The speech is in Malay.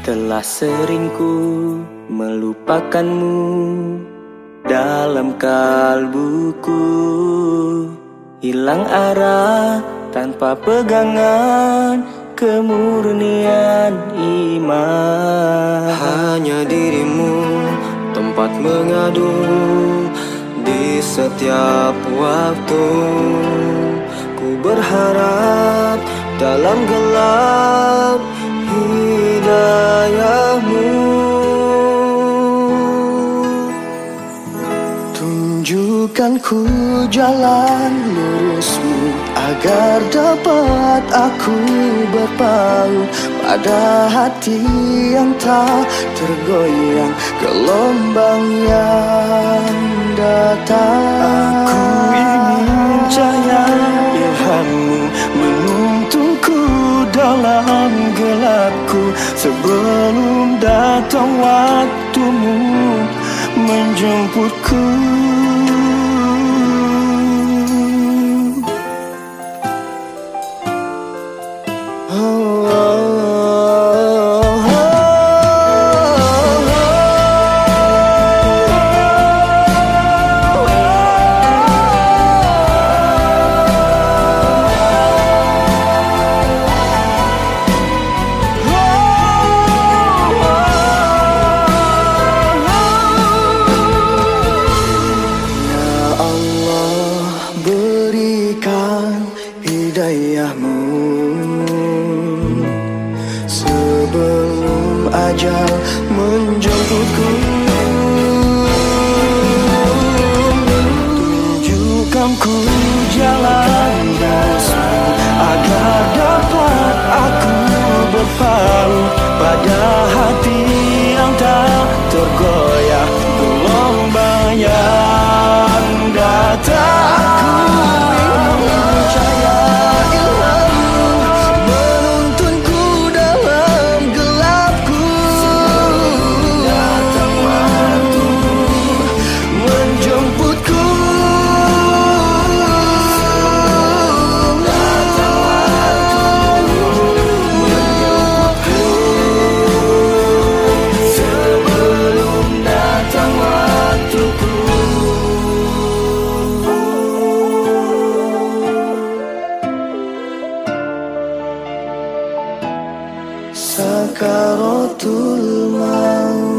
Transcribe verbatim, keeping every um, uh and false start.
Telah sering ku melupakanmu dalam kalbuku, hilang arah tanpa pegangan kemurnian iman. Hanya dirimu tempat mengadu di setiap waktu. Ku berharap dalam gelap hidayahmu. Tunjukkan ku jalan lurusmu agar dapat aku berpaut pada hati yang tak tergoyang gelombang yang datang. Aku ingin cahaya ilhammu menuntunku dalam gelapku sebelum datang waktumu menjemputku. Hidayahmu sebelum ajal menjemputku. Tunjukkan ku jalan lurusmu agar dapat aku berpaut pada hati yang tak tergoyah gelombang yang datang. Sakaratul maut.